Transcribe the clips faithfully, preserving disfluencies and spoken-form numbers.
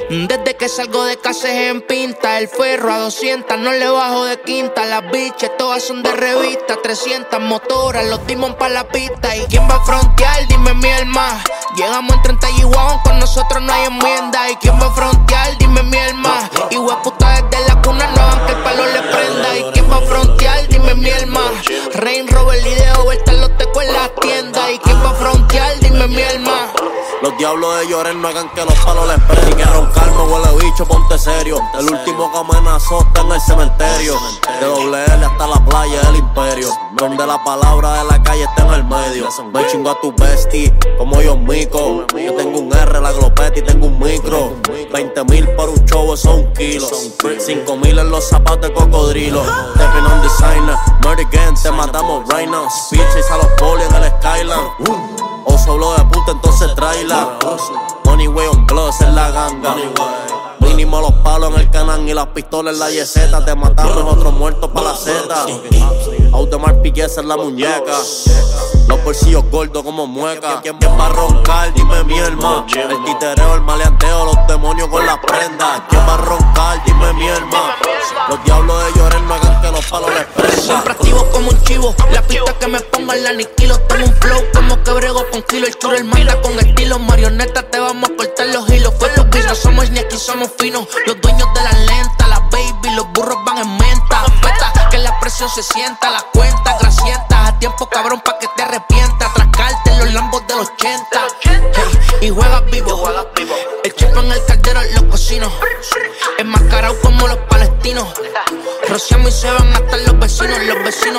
Desde que salgo de casa es en pinta. El ferro a doscientas, no le bajo de quinta. Las biches todas son de revista. trescientas motoras, los dimos pa' la pista. ¿Y quién va a frontear? Dime mi alma. Llegamos en treinta y guau, con nosotros no hay enmienda. ¿Y quién va a frontear? Dime mi alma. Y puta desde la cuna no hagan que el palo le prenda. ¿Y quién va a frontear? Dime mi alma. Rain, Robert, Lideo, están los tecos en las tiendas. ¿Y quién va a frontear? Dime mi alma. Los diablos de lloren no hagan que los palos les prenden. Si quieres roncarme, huele bicho, ponte serio. El último que amenazó está en el cementerio. De doble L hasta la playa del imperio, donde la palabra de la calle está en el medio. Me chingo a tu bestie, como yo mico. Yo tengo un R, la glopeta y tengo un micro. veinte mil por un show, eso es un kilo. cinco mil en los zapatos de cocodrilo. Stepping on designer, murder again, te matamos right now. Speeches a los poli en el Skyline. O solo de puta, entonces tráela. Money way on gloss en la ganga. Mínimo los palos en el canal y las pistolas en la yeseta. Te matamos otros muertos pa' la zeta. Audemars Piguet en la muñeca. Los bolsillos gordos como mueca. ¿Quién va a roncar? Dime mi hermano. El titereo, el maleanteo, los demonios con las prendas. ¿Quién va a roncar? Dime mi hermano. Los diablos de llorar no hagan que los palos les prendan. Siempre activo como un chivo. La pista que me pongan la aniquilo. Tengo un flow como que brego con kilo. El churro el manda con estilo. Marioneta te vamos a cortar los hilos. Fue tu piso, somos ni aquí somos finos. Los dueños de la lenta, las baby, los burros van en menta. Feta, que la presión se sienta, las cuentas grasientas. A tiempo cabrón pa' que te arrepientas. Trascarte en los lambos del ochenta. Hey, y juegas vivo. El chip en el caldero lo cocino. Enmascarado como los palestinos. Rociamos y se van hasta los vecinos. Los vecinos,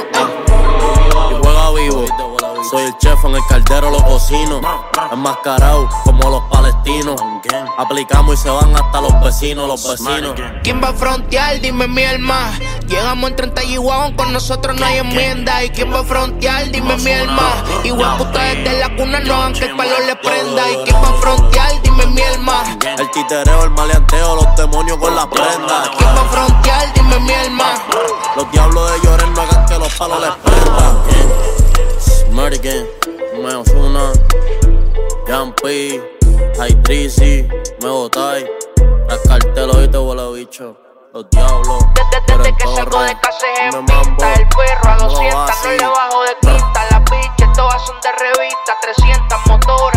eh. Y juega vivo. Soy el chef en el caldero, los cocino. Enmascarado como los palestinos. Aplicamos y se van hasta los vecinos, los vecinos. ¿Quién va a frontear? Dime mi alma. Llegamos en treinta y guau, con nosotros no hay enmienda. ¿Y quién va a frontear? Dime mi alma. Igual puta desde la cuna no hagan que el palo le prenda. ¿Y quién va a frontear? Dime mi alma. El titereo, el maleanteo, los demonios con las prendas. ¿Quién va a frontear? Dime mi alma. Los diablos de llorar no hagan que los palos les prendan. Murder Gang, me Ozuna, Jan P, High Trizy, me botáis. Tras cartelo y te huele bicho. Los diablos, desde, desde que salgo de casa es en pinta. El perro a doscientas, no le bajo de quinta. Las biches todas son de revista. trescientas motoras.